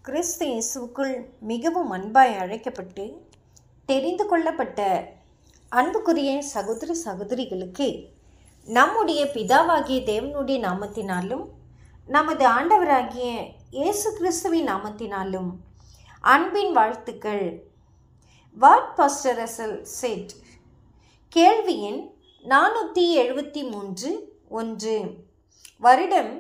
கிறிஸ்து இயேசுவுக்குள் மிகவும் அன்பாய் அழைக்கப்பட்டு தெரிந்து கொள்ளப்பட்ட அன்புக்குரிய சகோதர சகோதரிகளுக்கு நம்முடைய பிதாவாகிய தேவனுடைய நாமத்தினாலும் நமது ஆண்டவராகிய இயேசு கிறிஸ்துவின் நாமத்தினாலும் அன்பின் வாழ்த்துக்கள். What pastor Russell said. கேள்வி எண் 473. வருடம்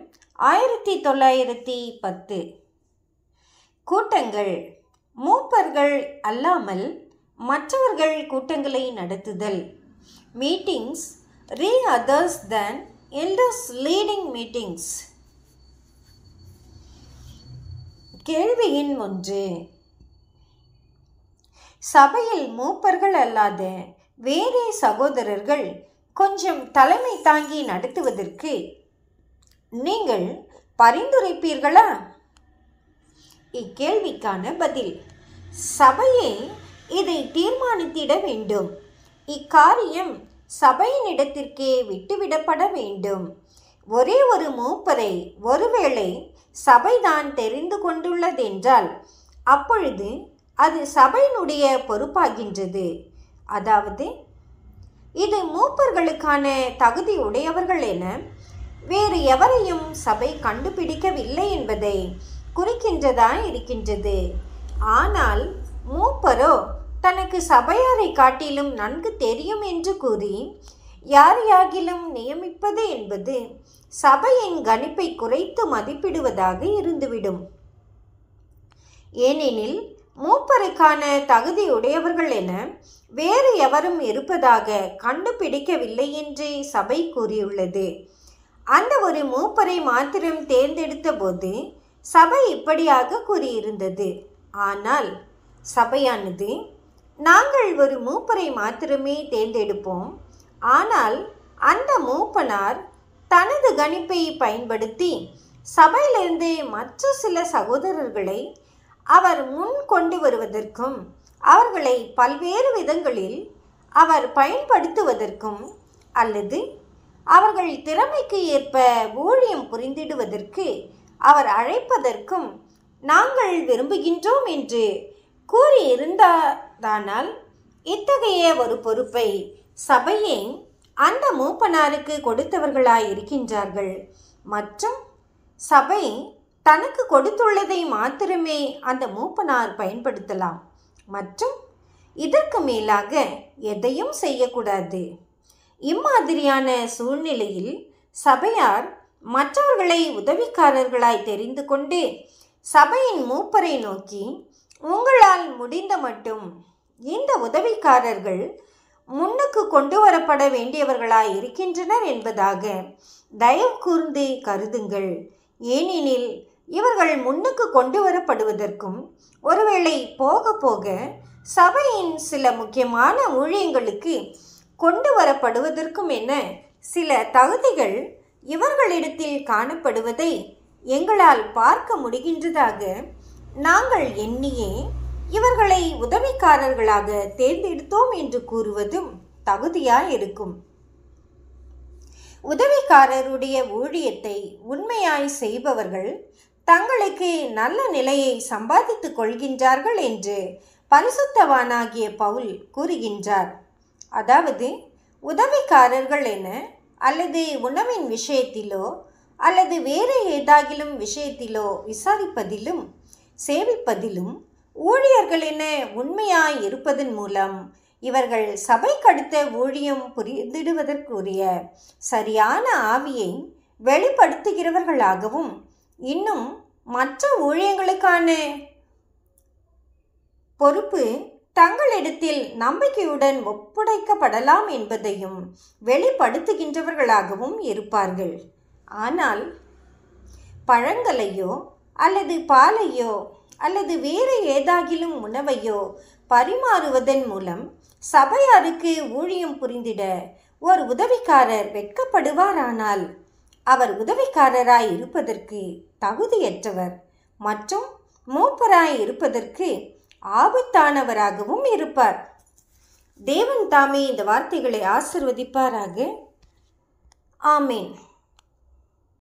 1910. கூட்டங்கள் மூப்பர்கள் அல்லாமல் மற்றவர்கள் கூட்டங்களை நடத்துதல். Meetings re others than elders leading meetings. கேள்வி எண் 1. சபையில் மூப்பர்கள் அல்லாத வேறே சகோதரர்கள் கொஞ்சம் தலைமை தாங்கி நடத்துவதற்கு நீங்கள் பரிந்துரைப்பீர்களா? இக்கேள்விக்கான பதில்: சபையே இதை தீர்மானித்திட வேண்டும். இக்காரியம் சபையினிடத்திற்கே விட்டுவிடப்பட வேண்டும். ஒரே ஒரு மூப்பரை ஒருவேளை சபைதான் தெரிந்து கொண்டுள்ளதென்றால் அப்பொழுது அது சபையினுடைய பொறுப்பாகின்றது. அதாவது இது மூப்பர்களுக்கான தகுதி உடையவர்கள் என வேறு எவரையும் சபை கண்டுபிடிக்கவில்லை என்பதை குறிக்கின்றதா இருக்கின்றது. ஆனால் மூப்பரோ தனக்கு சபையாரை காட்டிலும் நன்கு தெரியும் என்று கூறி யாரையாகிலும் நியமிப்பது என்பது சபையின் கணிப்பை குறைத்து மதிப்பிடுவதாக இருந்துவிடும். ஏனெனில் மூப்பருக்கான தகுதி உடையவர்கள் என வேறு எவரும் இருப்பதாக கண்டுபிடிக்கவில்லை என்று சபை கூறியுள்ளது. அந்த ஒரு மூப்பரை மாத்திரம் தேர்ந்தெடுத்த போது சபை இப்படியாக கூறியிருந்தது. ஆனால் சபையானது, நாங்கள் ஒரு மூப்பரை மாத்திரமே தேர்ந்தெடுப்போம், ஆனால் அந்த மூப்பனார் தனது கணிப்பை பயன்படுத்தி சபையிலிருந்து மற்ற சில சகோதரர்களை அவர் முன் கொண்டு வருவதற்கும் அவர்களை பல்வேறு விதங்களில் அவர் பயன்படுத்துவதற்கும் அல்லது அவர்கள் திறமைக்கு ஏற்ப ஊழியம் புரிந்திடுவதற்கு அவர் அழைப்பதற்கும் நாங்கள் விரும்புகின்றோம் என்று கூறியிருந்தானால் இத்தகைய ஒரு பொறுப்பை சபையே அந்த மூப்பனாருக்கு கொடுத்தவர்களாயிருக்கின்றார்கள். மற்றும் சபை தனக்கு கொடுத்துள்ளதை மாத்திரமே அந்த மூப்பனார் பயன்படுத்தலாம் மற்றும் இதற்கு மேலாக எதையும் செய்யக்கூடாது. இம்மாதிரியான சூழ்நிலையில் சபையார் மற்றவர்களை உதவிக்காரர்களாய் தெரிந்து கொண்டு சபையின் மூப்பரை நோக்கி, உங்களால் முடிந்த மட்டும் இந்த உதவிக்காரர்கள் முன்னுக்கு கொண்டு வரப்பட வேண்டியவர்களாய் இருக்கின்றனர் என்பதாக தயவு கூர்ந்து கருதுங்கள். ஏனெனில் இவர்கள் முன்னுக்கு கொண்டு வரப்படுவதற்கும் ஒருவேளை போக போக சபையின் சில முக்கியமான ஊழியங்களுக்கு கொண்டு வரப்படுவதற்கும் என சில தகுதிகள் இவர்களிடத்தில் காணப்படுவதை எங்களால் பார்க்க முடிகின்றதாக நாங்கள் எண்ணியே இவர்களை உதவிக்காரர்களாக தேர்ந்தெடுத்தோம் என்று கூறுவதும் தகுதியாயிருக்கும். உதவிக்காரருடைய ஊழியத்தை உண்மையாய் செய்பவர்கள் தங்களுக்கு நல்ல நிலையை சம்பாதித்துக் கொள்கின்றார்கள் என்று பரிசுத்தவானாகிய பவுல் கூறுகின்றார். அதாவது உதவிக்காரர்கள் என அல்லது உணவின் விஷயத்திலோ அல்லது வேறு ஏதாகிலும் விஷயத்திலோ விசாரிப்பதிலும் சேவிப்பதிலும் ஊழியர்கள் என உண்மையாய் இருப்பதன் மூலம் இவர்கள் சபைக்கடுத்த ஊழியம் புரிந்திடுவதற்குரிய சரியான ஆவியை வெளிப்படுத்துகிறவர்களாகவும் இன்னும் மற்ற ஊழியங்களுக்கான பொறுப்பு தங்களிடத்தில் நம்பிக்கையுடன் ஒப்படைக்கப்படலாம் என்பதையும் வெளிப்படுத்துகின்றவர்களாகவும் இருப்பார்கள். ஆனால் பழங்களையோ அல்லது பாலையோ அல்லது வேறு ஏதாகிலும் உணவையோ பரிமாறுவதன் மூலம் சபையாருக்கு ஊழியம் புரிந்திட ஒரு உதவிக்காரர் வெட்கப்படுவாரானால் அவர் உதவிக்காரராய் இருப்பதற்கு தகுதியற்றவர் மற்றும் மூப்பராய் இருப்பதற்கு ஆபத்தானவராகவும் இருப்பார். தேவன் தாமே இந்த வார்த்தைகளை ஆசீர்வதிப்பாராக. ஆமேன்.